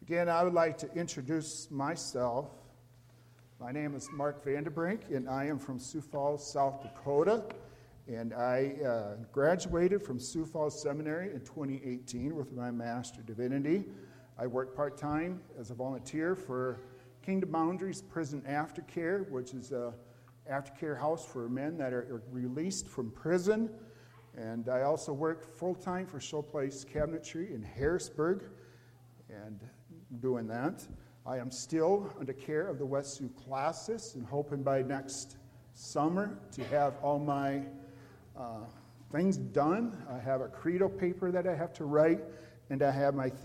Again, I would like to introduce myself. My name is Mark Vanderbrink, and I am from Sioux Falls, South Dakota. And I graduated from Sioux Falls Seminary in 2018 with my Master of Divinity. I work part-time as a volunteer for Kingdom Boundaries Prison Aftercare, which is an aftercare house for men that are released from prison. And I also work full-time for Showplace Cabinetry in Harrisburg, and doing that. I am still under care of the West Sioux classes and hoping by next summer to have all my things done. I have a credo paper that I have to write, and I have my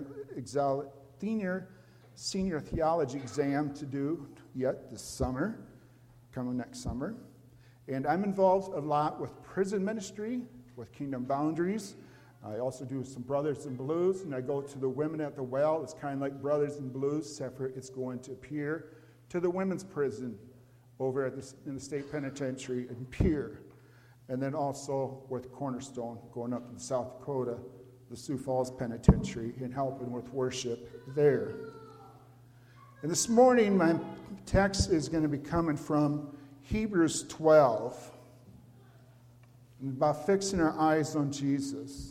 senior theology exam to do yet this summer, coming next summer. And I'm involved a lot with prison ministry, with Kingdom Boundaries. I also do some Brothers in Blues, and I go to the Women at the Well. It's kind of like Brothers in Blues, except for it's going to appear to the women's prison over in the state penitentiary in Pierre. And then also with Cornerstone, going up to South Dakota, the Sioux Falls Penitentiary, and helping with worship there. And this morning, my text is going to be coming from Hebrews 12, about fixing our eyes on Jesus.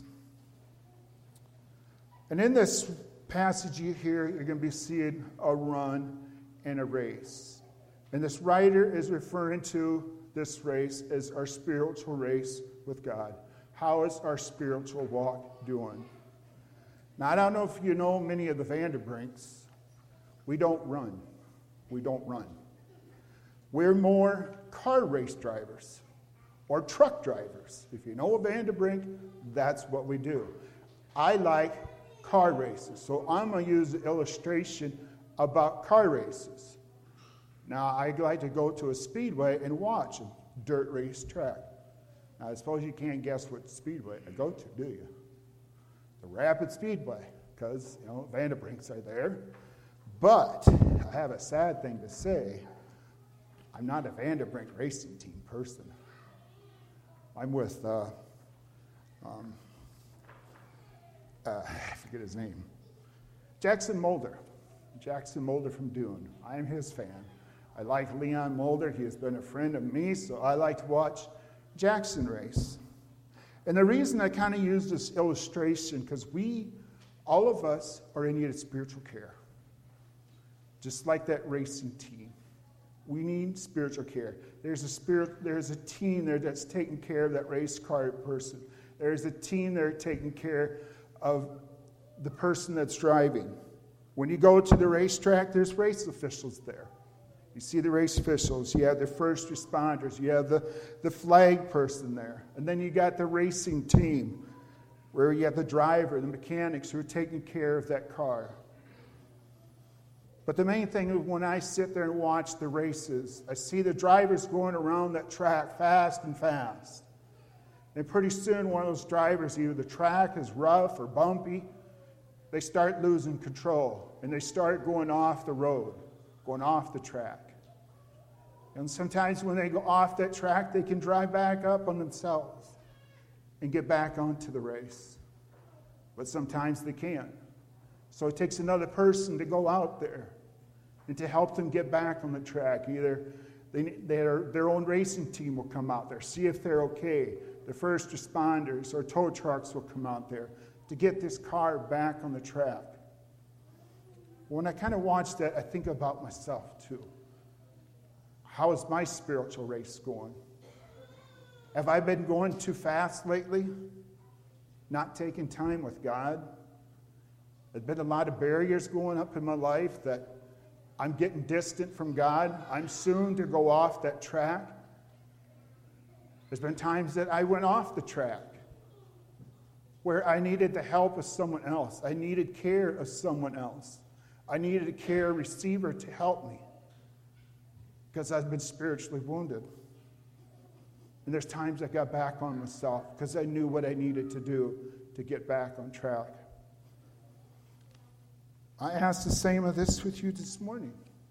And in this passage here, you're going to be seeing a run and a race. And this writer is referring to this race as our spiritual race with God. How is our spiritual walk doing? Now, I don't know if you know many of the Vanderbrinks. We don't run. We don't run. We're more car race drivers or truck drivers. If you know a Vanderbrink, that's what we do. I like car races. So I'm going to use the illustration about car races. Now, I like to go to a speedway and watch a dirt race track. Now, I suppose you can't guess what speedway I go to, do you? The Rapid Speedway, because, Vanderbrinks are there. But I have a sad thing to say. I'm not a Vanderbrink racing team person. I'm with I forget his name. Jackson Mulder. Jackson Mulder from Dune. I am his fan. I like Leon Mulder. He has been a friend of me, so I like to watch Jackson race. And the reason I kind of use this illustration, because all of us are in need of spiritual care. Just like that racing team. We need spiritual care. There's a team there that's taking care of that race car person. There's a team there taking care of the person that's driving. When you go to the racetrack, there's race officials there. You see the race officials. You have the first responders. You have the flag person there. And then you got the racing team, where you have the driver, the mechanics who are taking care of that car. But the main thing is when I sit there and watch the races, I see the drivers going around that track fast and fast. And pretty soon, one of those drivers, either the track is rough or bumpy, they start losing control. And they start going off the road, going off the track. And sometimes when they go off that track, they can drive back up on themselves and get back onto the race. But sometimes they can't. So it takes another person to go out there and to help them get back on the track. Either their own racing team will come out there, see if they're okay. The first responders or tow trucks will come out there to get this car back on the track. When I kind of watch that, I think about myself too. How is my spiritual race going? Have I been going too fast lately? Not taking time with God? There's been a lot of barriers going up in my life that I'm getting distant from God. I'm soon to go off that track. There's been times that I went off the track where I needed the help of someone else. I needed care of someone else. I needed a care receiver to help me because I've been spiritually wounded. And there's times I got back on myself because I knew what I needed to do to get back on track. I ask the same of this with you this morning.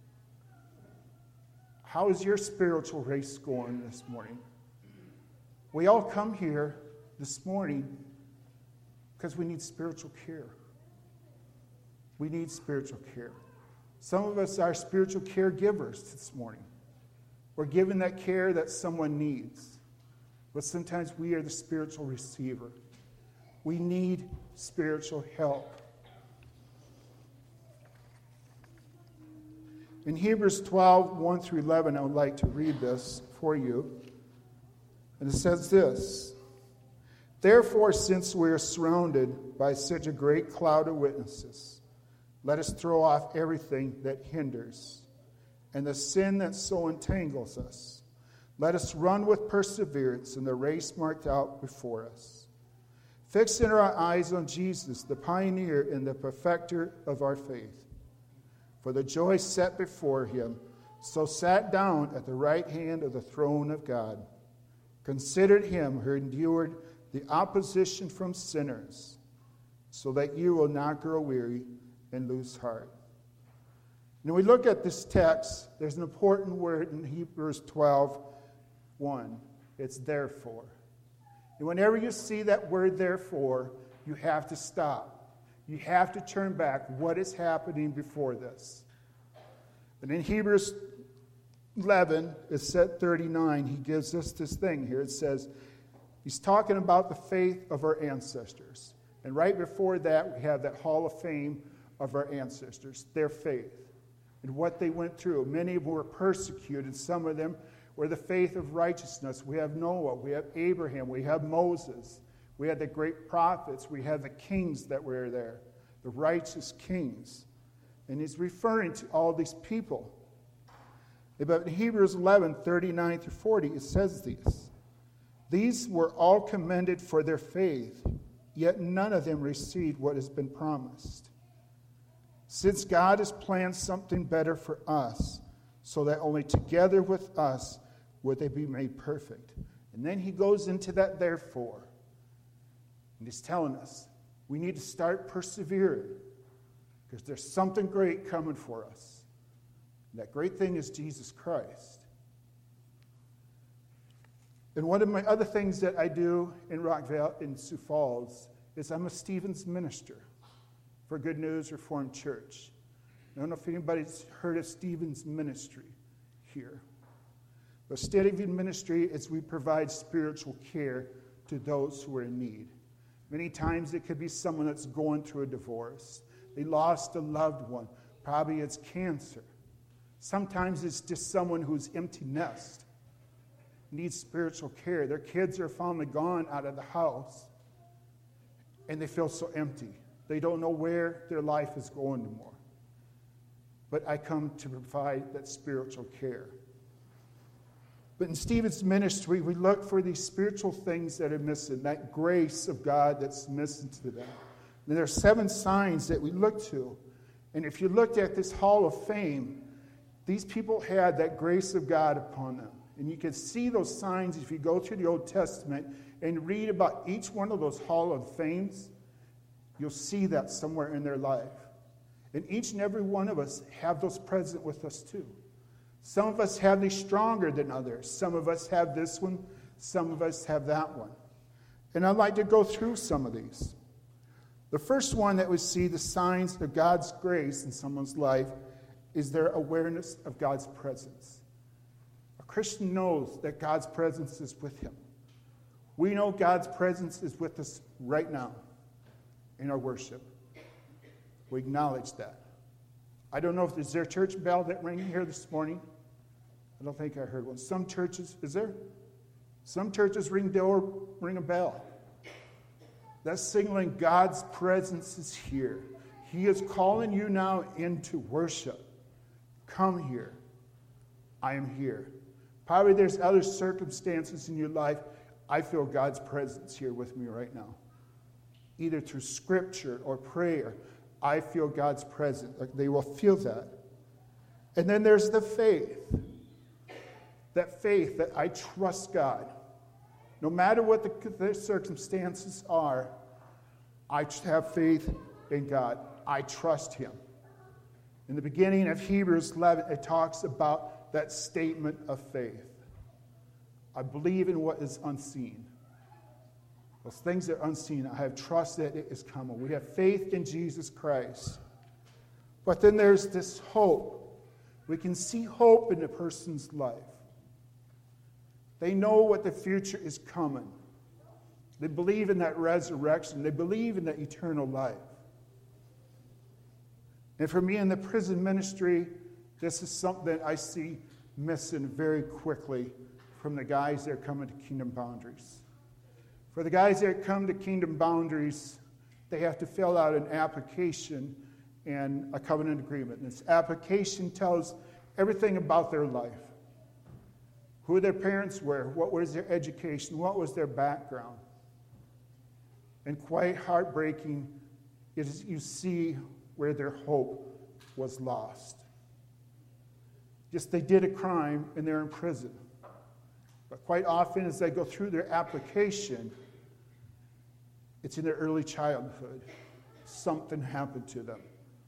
How is your spiritual race going this morning? We all come here this morning because we need spiritual care. We need spiritual care. Some of us are spiritual caregivers this morning. We're giving that care that someone needs. But sometimes we are the spiritual receiver. We need spiritual help. In Hebrews 12, 1 through 11, I would like to read this for you. And it says this: Therefore, since we are surrounded by such a great cloud of witnesses, let us throw off everything that hinders and the sin that so entangles us. Let us run with perseverance in the race marked out before us, fixing our eyes on Jesus, the pioneer and the perfecter of our faith. For the joy set before him, so sat down at the right hand of the throne of God, considered him who endured the opposition from sinners, so that you will not grow weary and lose heart. When we look at this text, there's an important word in Hebrews 12:1. It's therefore. And whenever you see that word therefore, you have to stop. You have to turn back. What is happening before this? And in Hebrews 11, it's set 39, he gives us this thing here. It says, he's talking about the faith of our ancestors. And right before that, we have that hall of fame of our ancestors, their faith, and what they went through. Many were persecuted. Some of them were the faith of righteousness. We have Noah, we have Abraham, we have Moses. We had the great prophets. We had the kings that were there, the righteous kings. And he's referring to all these people. But in Hebrews 11, 39 through 40, it says this: These were all commended for their faith, yet none of them received what has been promised. Since God has planned something better for us, so that only together with us would they be made perfect. And then he goes into that therefore. And he's telling us we need to start persevering because there's something great coming for us. And that great thing is Jesus Christ. And one of my other things that I do in Rockville, in Sioux Falls, is I'm a Stevens minister for Good News Reformed Church. I don't know if anybody's heard of Stevens Ministry here. But Stevens Ministry is we provide spiritual care to those who are in need. Many times it could be someone that's going through a divorce. They lost a loved one. Probably it's cancer. Sometimes it's just someone who's empty nest, needs spiritual care. Their kids are finally gone out of the house, and they feel so empty. They don't know where their life is going anymore. But I come to provide that spiritual care. But in Stephen's ministry, we look for these spiritual things that are missing, that grace of God that's missing to them. And there are 7 signs that we look to. And if you looked at this Hall of Fame, these people had that grace of God upon them. And you can see those signs if you go through the Old Testament and read about each one of those Hall of Fames. You'll see that somewhere in their life. And each and every one of us have those present with us too. Some of us have these stronger than others. Some of us have this one. Some of us have that one. And I'd like to go through some of these. The first one that we see the signs of God's grace in someone's life is their awareness of God's presence. A Christian knows that God's presence is with him. We know God's presence is with us right now in our worship. We acknowledge that. I don't know if there's a church bell that rang here this morning. I don't think I heard one. Some churches, is there? Some churches ring a bell. That's signaling God's presence is here. He is calling you now into worship. Come here. I am here. Probably there's other circumstances in your life. I feel God's presence here with me right now. Either through scripture or prayer, I feel God's presence. Like they will feel that. And then there's the faith. That faith that I trust God. No matter what the circumstances are, I have faith in God. I trust him. In the beginning of Hebrews 11, it talks about that statement of faith. I believe in what is unseen. Those things that are unseen, I have trust that it is coming. We have faith in Jesus Christ. But then there's this hope. We can see hope in a person's life. They know what the future is coming. They believe in that resurrection. They believe in that eternal life. And for me in the prison ministry, this is something that I see missing very quickly from the guys that are coming to Kingdom Boundaries. For the guys that come to Kingdom Boundaries, they have to fill out an application and a covenant agreement. And this application tells everything about their life. Who their parents were, what was their education, what was their background. And quite heartbreaking is you see where their hope was lost. Just they did a crime and they're in prison. But quite often as they go through their application, it's in their early childhood. Something happened to them.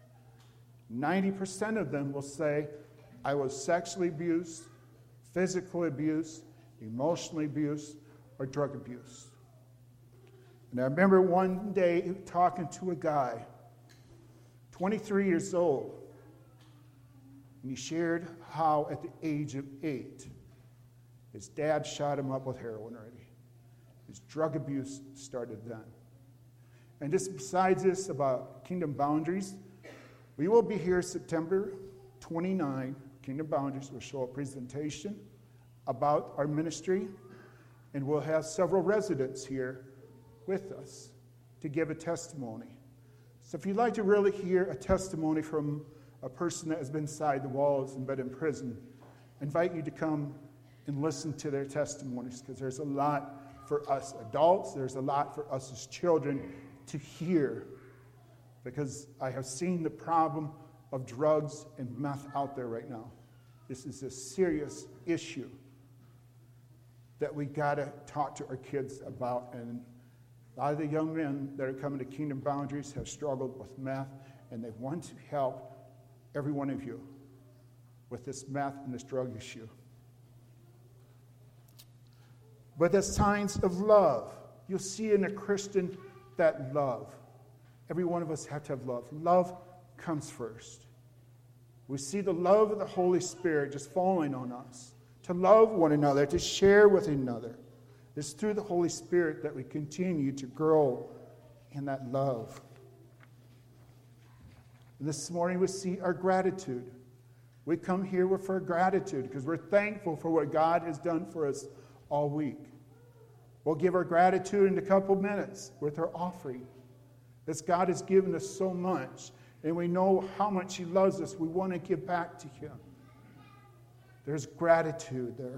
90% of them will say, I was sexually abused, physically abused, emotionally abused, or drug abused. And I remember one day talking to a guy, 23 years old, and he shared how at the age of 8, his dad shot him up with heroin already. His drug abuse started then. And just besides this about Kingdom Boundaries, we will be here September 29. Kingdom Boundaries will show a presentation about our ministry, and we'll have several residents here with us to give a testimony. So if you'd like to really hear a testimony from a person that has been inside the walls and been in prison, I invite you to come and listen to their testimonies, because there's a lot for us adults, there's a lot for us as children to hear, because I have seen the problem of drugs and meth out there right now. This is a serious issue that we got to talk to our kids about. And a lot of the young men that are coming to Kingdom Boundaries have struggled with meth, and they want to help every one of you with this meth and this drug issue. But the signs of love. You'll see in a Christian that love. Every one of us have to have love. Love comes first. We see the love of the Holy Spirit just falling on us. To love one another, to share with another. It's through the Holy Spirit that we continue to grow in that love. And this morning we see our gratitude. We come here with our gratitude because we're thankful for what God has done for us all week. We'll give our gratitude in a couple minutes with our offering. As God has given us so much, and we know how much He loves us, we want to give back to Him. There's gratitude there.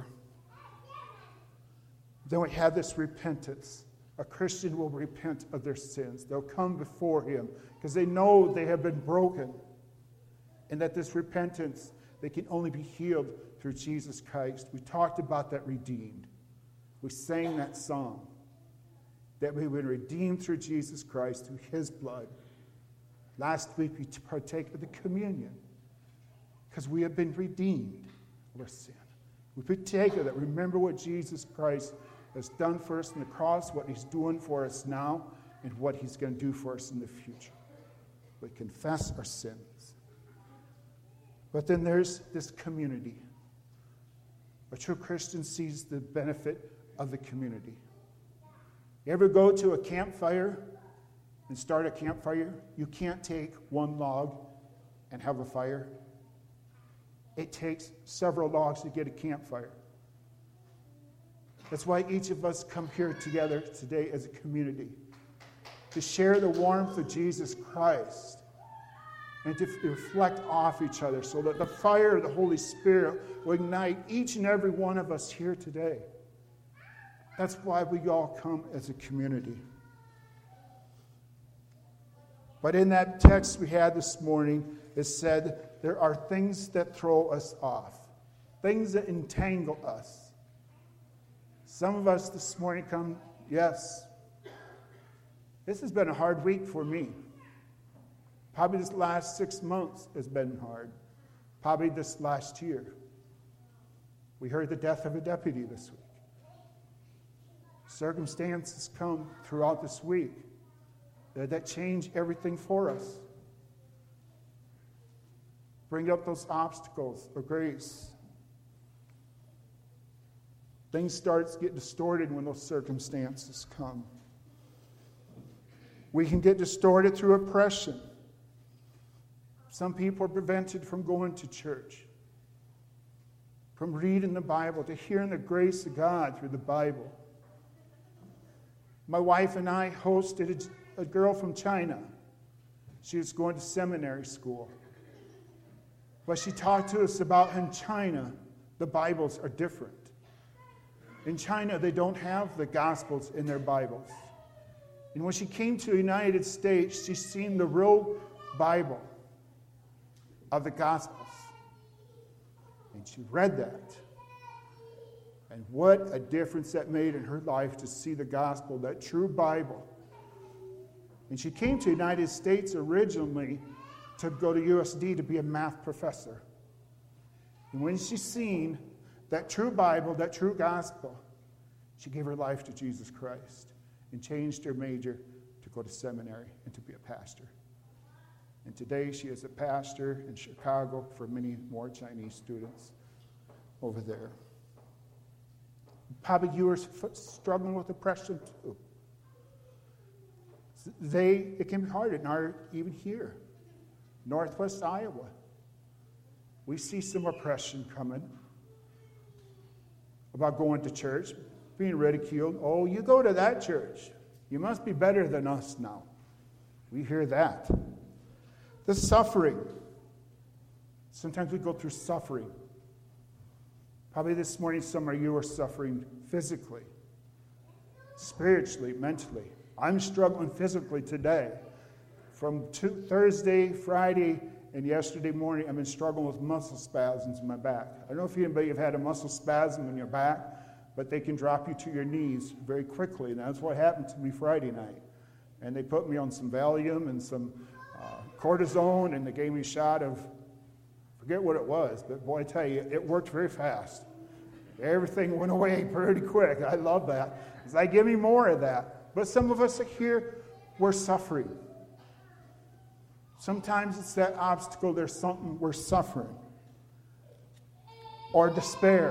Then we have this repentance. A Christian will repent of their sins. They'll come before Him because they know they have been broken, and that this repentance, they can only be healed through Jesus Christ. We talked about that redeemed. We sang that song, that we would redeem through Jesus Christ, through His blood. Last week we partake of the communion because we have been redeemed of our sin. We partake of that. Remember what Jesus Christ has done for us on the cross, what He's doing for us now, and what He's going to do for us in the future. We confess our sins. But then there's this community. A true Christian sees the benefit of the community. You ever go to a campfire and start a campfire? You can't take one log and have a fire. It takes several logs to get a campfire. That's why each of us come here together today as a community, to share the warmth of Jesus Christ and to reflect off each other so that the fire of the Holy Spirit will ignite each and every one of us here today. That's why we all come as a community. But in that text we had this morning, it said there are things that throw us off, things that entangle us. Some of us this morning come, yes, this has been a hard week for me. Probably this last 6 months has been hard. Probably this last year. We heard the death of a deputy this week. Circumstances come throughout this week that change everything for us. bring up those obstacles of grace. Things start to get distorted when those circumstances come. We can get distorted through oppression. Some people are prevented from going to church, from reading the Bible, to hearing the grace of God through the Bible. My wife and I hosted a girl from China. She was going to seminary school. But she talked to us about in China, the Bibles are different. In China, they don't have the Gospels in their Bibles. And when she came to the United States, she's seen the real Bible of the Gospels. And she read that. And what a difference that made in her life to see the Gospel, that true Bible. And she came to the United States originally to go to USD to be a math professor. And when she seen that true Bible, that true Gospel, she gave her life to Jesus Christ and changed her major to go to seminary and to be a pastor. And today she is a pastor in Chicago for many more Chinese students over there. Probably you are struggling with depression too. It can be hard, even here, Northwest Iowa. We see some oppression coming about going to church, being ridiculed. Oh, you go to that church. You must be better than us now. We hear that. The suffering. Sometimes we go through suffering. Probably this morning some of you are suffering physically, spiritually, mentally. I'm struggling physically today. From Thursday, Friday, and yesterday morning, I've been struggling with muscle spasms in my back. I don't know if anybody have had a muscle spasm in your back, but they can drop you to your knees very quickly. And that's what happened to me Friday night. And they put me on some Valium and some cortisone, and they gave me a shot of, forget what it was, but boy, I tell you, it worked very fast. Everything went away pretty quick. I love that. It's like, give me more of that. But some of us here, we're suffering. Sometimes it's that obstacle, there's something we're suffering. Or despair.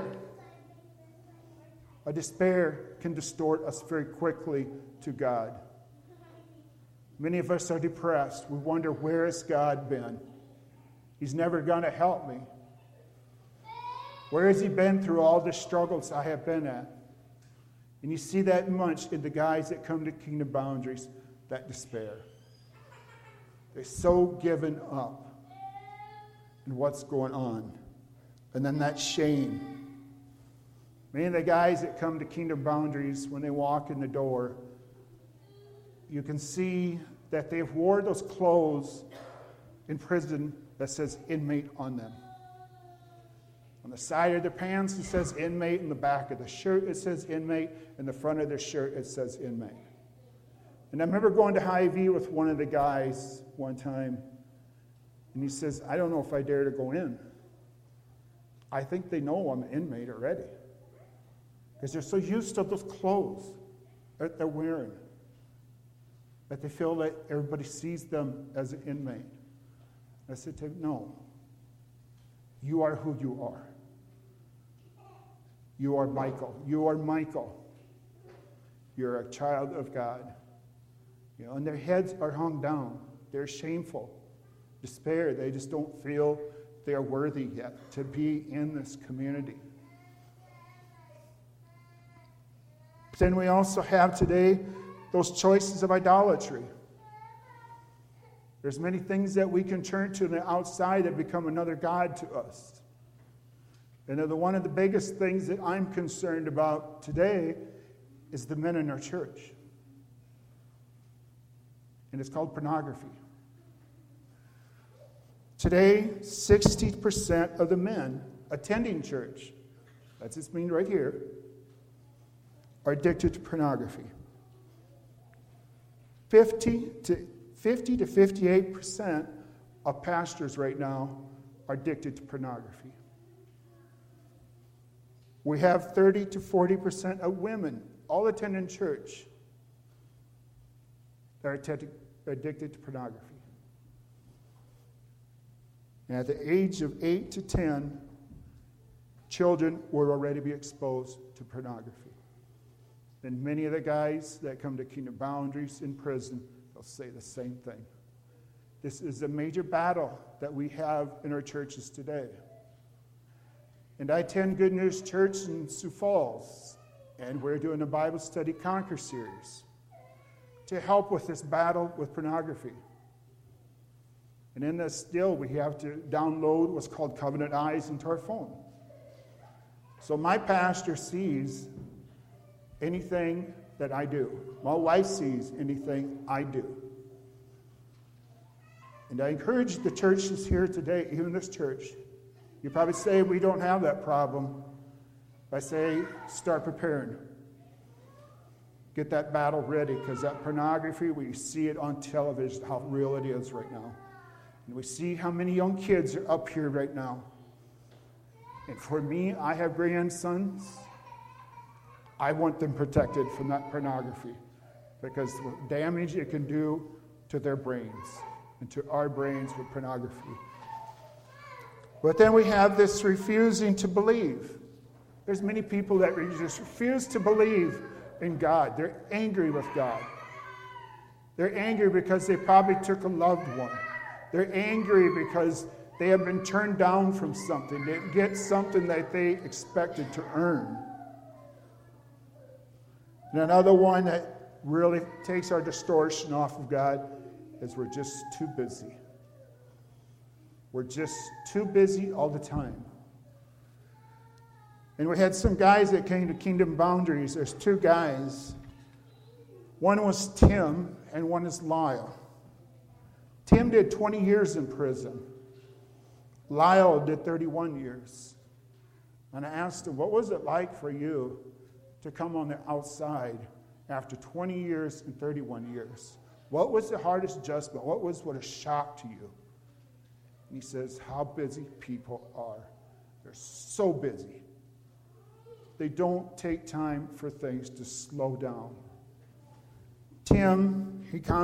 A despair can distort us very quickly to God. Many of us are depressed. We wonder, where has God been? He's never going to help me. Where has he been through all the struggles I have been at? And you see that much in the guys that come to Kingdom Boundaries, that despair. They're so given up in what's going on. And then that shame. Many of the guys that come to Kingdom Boundaries, when they walk in the door, you can see that they've wore those clothes in prison that says inmate on them. On the side of their pants, it says inmate. In the back of the shirt, it says inmate. In the front of their shirt, it says inmate. And I remember going to Hy-Vee with one of the guys one time, and he says, I don't know if I dare to go in. I think they know I'm an inmate already, because they're so used to those clothes that they're wearing that they feel that everybody sees them as an inmate. I said to him, no. You are who you are. You are Michael. You are Michael. You're a child of God. You know, and their heads are hung down. They're shameful. Despair. They just don't feel they are worthy yet to be in this community. But then we also have today those choices of idolatry. There's many things that we can turn to on the outside that become another god to us. And one of the biggest things that I'm concerned about today is the men in our church. And it's called pornography. Today, 60% of the men attending church, that's this mean right here, are addicted to pornography. 50 to 58% of pastors right now are addicted to pornography. We have 30 to 40% of women, all attending church, that are addicted to pornography. And at the age of 8 to 10, children will already be exposed to pornography. And many of the guys that come to Kingdom Boundaries in prison, they'll say the same thing. This is a major battle that we have in our churches today. And I attend Good News Church in Sioux Falls, and we're doing a Bible study Conquer series to help with this battle with pornography. And in this deal, we have to download what's called Covenant Eyes into our phone. So my pastor sees anything that I do. My wife sees anything I do. And I encourage the churches here today, even this church. You probably say we don't have that problem. I say start preparing. Get that battle ready, because that pornography, we see it on television, how real it is right now. And we see how many young kids are up here right now. And for me, I have grandsons. I want them protected from that pornography, because the damage it can do to their brains and to our brains with pornography. But then we have this refusing to believe. There's many people that just refuse to believe in God. They're angry with God. They're angry because they probably took a loved one. They're angry because they have been turned down from something. They didn't get something that they expected to earn. And another one that really takes our distortion off of God is we're just too busy. We're just too busy all the time. And we had some guys that came to Kingdom Boundaries. There's two guys. One was Tim and one is Lyle. Tim did 20 years in prison. Lyle did 31 years. And I asked him, what was it like for you to come on the outside after 20 years and 31 years? What was the hardest adjustment? What was a shock to you? And he says, how busy people are. They're so busy. They don't take time for things to slow down. Tim,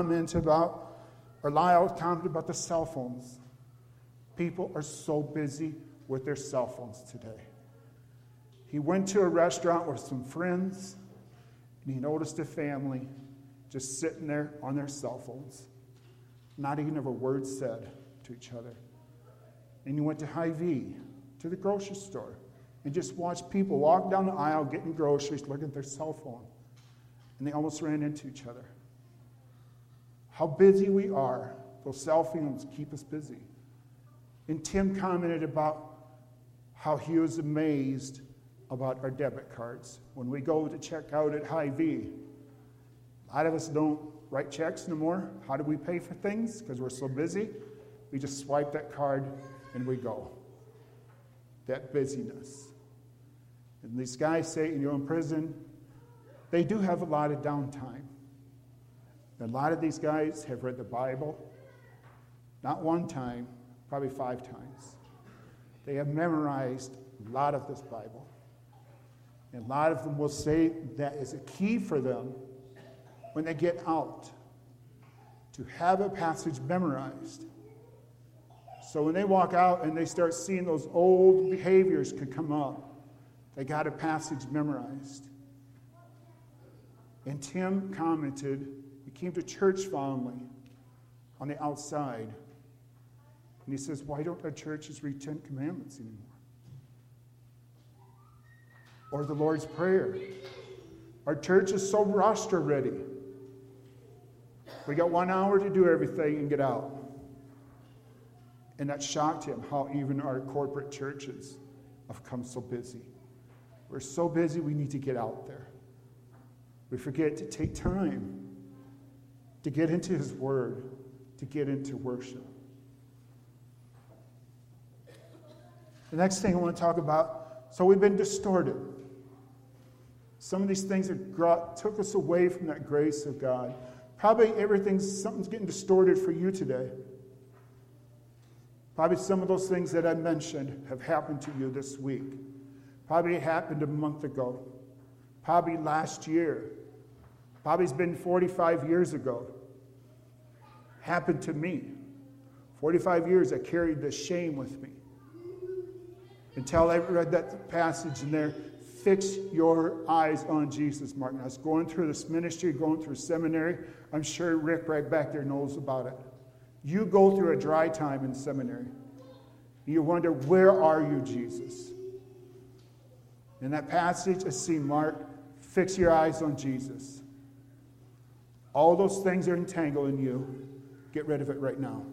Lyle commented about the cell phones. People are so busy with their cell phones today. He went to a restaurant with some friends, and he noticed a family just sitting there on their cell phones, not even a word said to each other. And he went to Hy-Vee, to the grocery store, and just watched people walk down the aisle getting groceries, looking at their cell phone. And they almost ran into each other. How busy we are. Those cell phones keep us busy. And Tim commented about how he was amazed about our debit cards. When we go to check out at Hy-Vee, a lot of us don't write checks no more. How do we pay for things? Because we're so busy. We just swipe that card and we go. That busyness. And these guys say, in prison, they do have a lot of downtime. And a lot of these guys have read the Bible, not one time, probably 5 times. They have memorized a lot of this Bible. And a lot of them will say that is a key for them when they get out, to have a passage memorized. So when they walk out and they start seeing those old behaviors can come up, they got a passage memorized. And Tim commented, he came to church finally on the outside. And he says, why don't our churches read 10 Commandments anymore? Or the Lord's Prayer. Our church is so rushed already. We got 1 hour to do everything and get out. And that shocked him, how even our corporate churches have come so busy. We're so busy, we need to get out there. We forget to take time to get into His Word, to get into worship. The next thing I want to talk about, so we've been distorted. Some of these things that took us away from that grace of God. Probably something's getting distorted for you today. Probably some of those things that I mentioned have happened to you this week. Probably it happened a month ago. Probably last year. Probably it's been 45 years ago. Happened to me. 45 years I carried this shame with me. Until I read that passage in there, fix your eyes on Jesus, Martin. I was going through this ministry, going through seminary. I'm sure Rick right back there knows about it. You go through a dry time in seminary. You wonder, where are you, Jesus? In that passage, I see Mark, fix your eyes on Jesus. All those things are entangled in you. Get rid of it right now.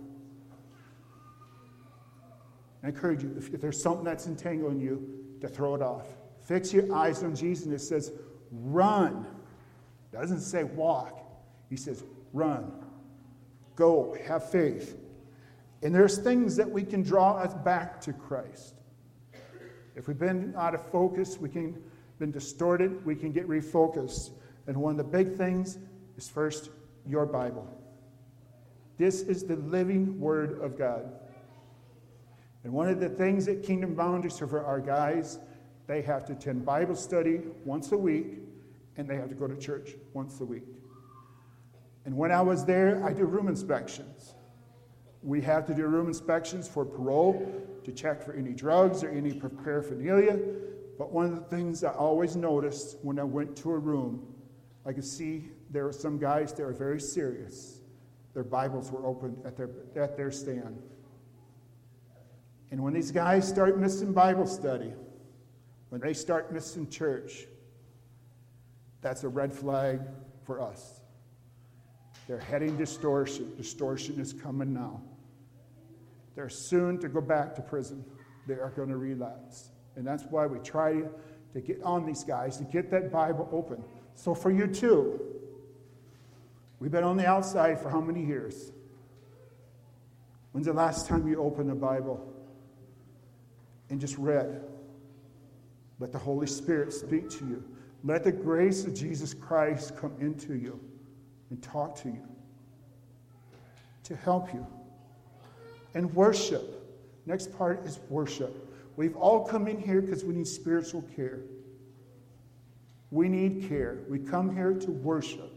I encourage you, if there's something that's entangling you, to throw it off. Fix your eyes on Jesus. And it says, run. It doesn't say walk. He says, run. Go. Have faith. And there's things that we can draw us back to Christ. If we've been out of focus, been distorted, we can get refocused. And one of the big things is first, your Bible. This is the living Word of God. And one of the things at Kingdom Boundaries for our guys, they have to attend Bible study once a week, and they have to go to church once a week. And when I was there, I do room inspections. We have to do room inspections for parole, to check for any drugs or any paraphernalia. But one of the things I always noticed when I went to a room, I could see there were some guys that were very serious. Their Bibles were opened at their stand. And when these guys start missing Bible study, when they start missing church, that's a red flag for us. They're heading distortion. Distortion is coming now. They're soon to go back to prison. They are going to relapse. And that's why we try to get on these guys, to get that Bible open. So for you too, we've been on the outside for how many years? When's the last time you opened the Bible and just read? Let the Holy Spirit speak to you. Let the grace of Jesus Christ come into you and talk to you, to help you. And worship. Next part is worship. We've all come in here because we need spiritual care. We need care. We come here to worship.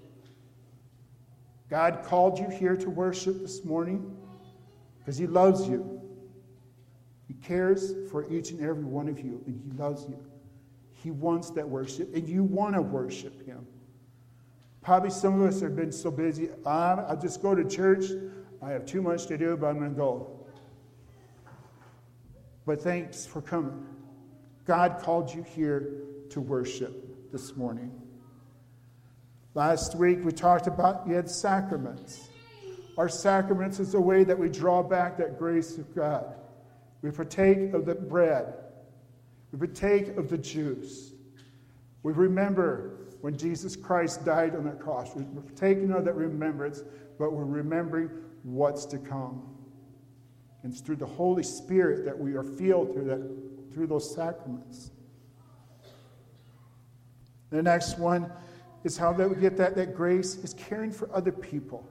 God called you here to worship this morning because He loves you. He cares for each and every one of you, and He loves you. He wants that worship, and you want to worship Him. Probably some of us have been so busy, I'll just go to church. I have too much to do, but I'm going to go. But thanks for coming. God called you here to worship this morning. Last week we talked about you had sacraments. Our sacraments is a way that we draw back that grace of God. We partake of the bread. We partake of the juice. We remember when Jesus Christ died on that cross. We're taking of that remembrance, but we're remembering what's to come. And it's through the Holy Spirit that we are filled through those sacraments. The next one is how that we get that grace is caring for other people.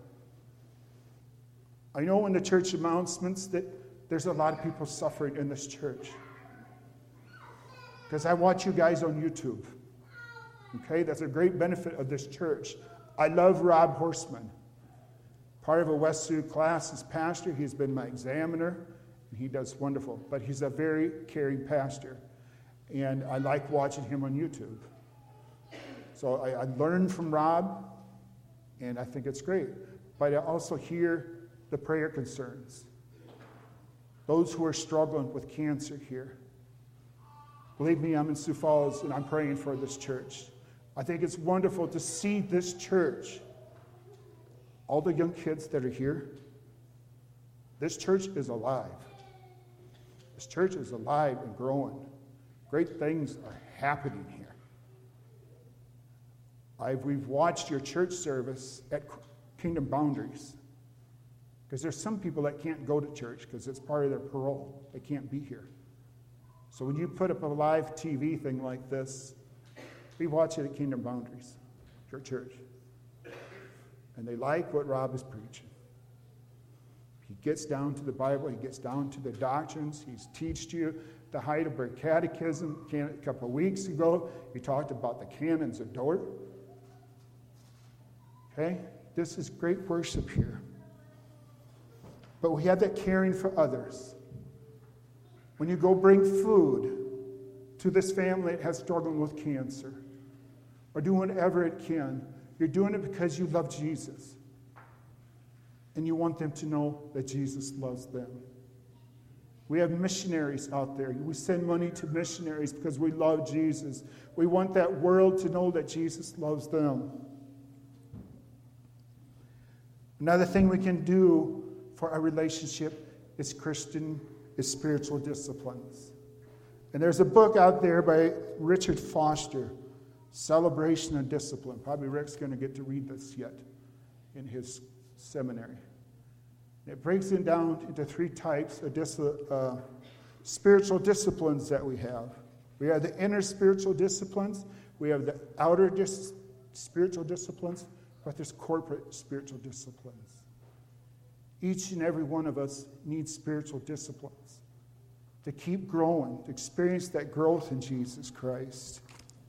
I know in the church announcements that there's a lot of people suffering in this church. Because I watch you guys on YouTube. Okay, that's a great benefit of this church. I love Rob Horseman. Part of a West Sioux class as pastor. He's been my examiner, and he does wonderful. But he's a very caring pastor, and I like watching him on YouTube. So I learned from Rob, and I think it's great. But I also hear the prayer concerns. Those who are struggling with cancer here. Believe me, I'm in Sioux Falls, and I'm praying for this church. I think it's wonderful to see this church. All the young kids that are here, this church is alive. This church is alive and growing. Great things are happening here. We've watched your church service at Kingdom Boundaries. Because there's some people that can't go to church because it's part of their parole. They can't be here. So when you put up a live TV thing like this, we watch it at Kingdom Boundaries, your church. And they like what Rob is preaching. He gets down to the Bible. He gets down to the doctrines. He's taught you the Heidelberg Catechism. A couple of weeks ago, he talked about the canons of Dort. Okay? This is great worship here. but we have that caring for others. When you go bring food to this family that has struggled with cancer, or do whatever it can, you're doing it because you love Jesus. And you want them to know that Jesus loves them. We have missionaries out there. We send money to missionaries because we love Jesus. We want that world to know that Jesus loves them. Another thing we can do for our relationship is spiritual disciplines. And there's a book out there by Richard Foster, Celebration of Discipline. Probably Rick's going to get to read this yet in his seminary. It breaks it down into 3 types of spiritual disciplines that we have. We have the inner spiritual disciplines. We have the outer spiritual disciplines. But there's corporate spiritual disciplines. Each and every one of us needs spiritual disciplines to keep growing, to experience that growth in Jesus Christ.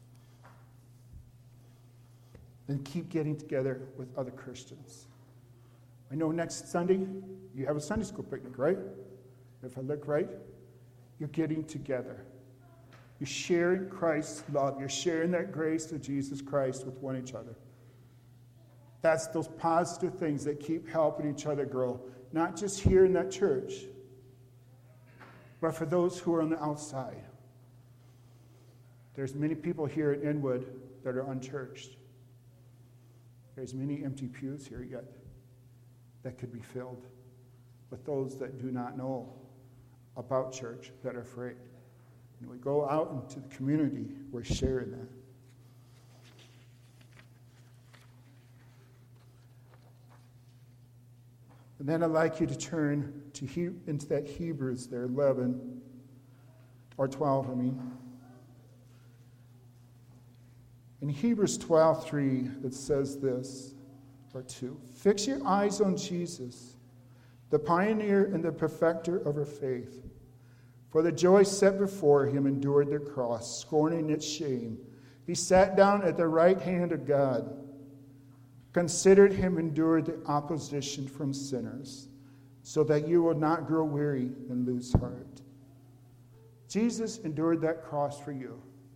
And keep getting together with other Christians. I know next Sunday you have a Sunday school picnic, right? If I look right, you're getting together. You're sharing Christ's love. You're sharing that grace of Jesus Christ with one another. That's those positive things that keep helping each other grow. Not just here in that church, but for those who are on the outside. There's many people here at Inwood that are unchurched. There's many empty pews here yet that could be filled with those that do not know about church, that are afraid. And we go out into the community, we're sharing that. And then I'd like you to turn into that Hebrews there, 11, or 12, In Hebrews 12:3, it says this, or 2. Fix your eyes on Jesus, the pioneer and the perfecter of our faith. For the joy set before him endured the cross, scorning its shame. He sat down at the right hand of God. Considered him endured the opposition from sinners, so that you will not grow weary and lose heart. Jesus endured that cross for you.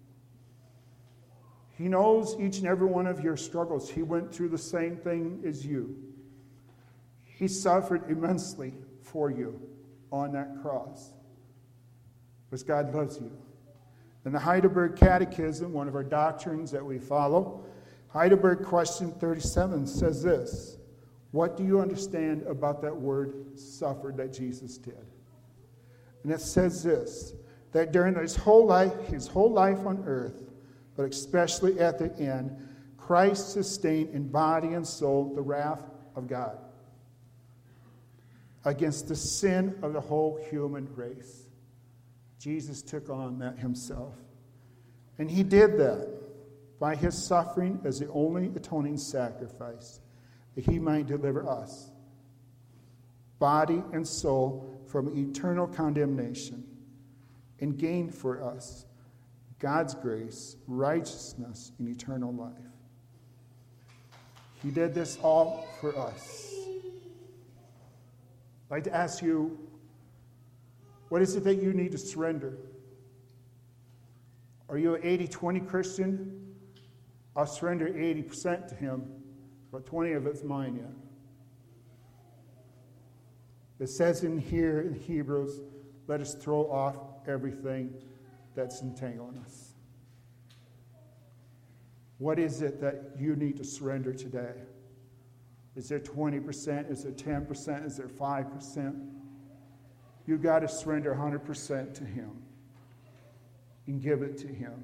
He knows each and every one of your struggles. He went through the same thing as you. He suffered immensely for you on that cross. Because God loves you. In the Heidelberg Catechism, one of our doctrines that we follow, Heidelberg question 37 says this: what do you understand about that word suffered that Jesus did? And it says this, that during his whole life on earth, but especially at the end, Christ sustained in body and soul the wrath of God against the sin of the whole human race. Jesus took on that himself. And he did that by his suffering as the only atoning sacrifice, that he might deliver us, body and soul, from eternal condemnation, and gain for us God's grace, righteousness, and eternal life. He did this all for us. I'd like to ask you, what is it that you need to surrender? Are you an 80-20 Christian? I'll surrender 80% to him, but 20 of it's mine yet. It says in here in Hebrews, let us throw off everything that's entangling us. What is it that you need to surrender today? Is there 20%? Is there 10%? Is there 5%? You got to surrender 100% to him and give it to him.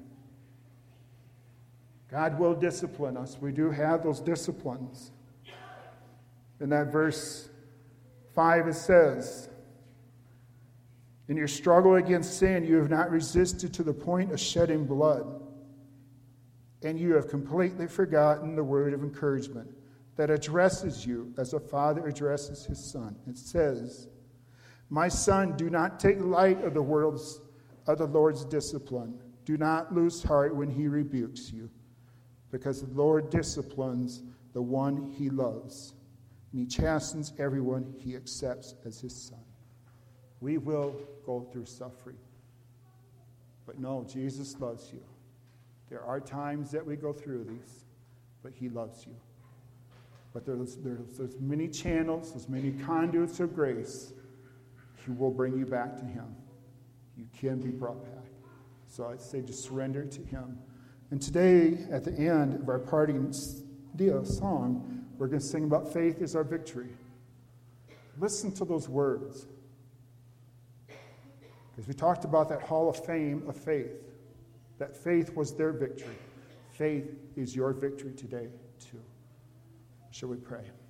God will discipline us. We do have those disciplines. In that verse 5 it says, in your struggle against sin, you have not resisted to the point of shedding blood, and you have completely forgotten the word of encouragement that addresses you as a father addresses his son. It says, my son, do not take light of the Lord's discipline. Do not lose heart when he rebukes you, because the Lord disciplines the one he loves and he chastens everyone he accepts as his son. We will go through suffering. But no, Jesus loves you. There are times that we go through these, but he loves you. But there's many channels, there's many conduits of grace. He will bring you back to him. You can be brought back. So I'd say just surrender to him. And today, at the end of our parting song, we're going to sing about faith is our victory. Listen to those words. Because we talked about that hall of fame of faith. That faith was their victory. Faith is your victory today, too. Shall we pray?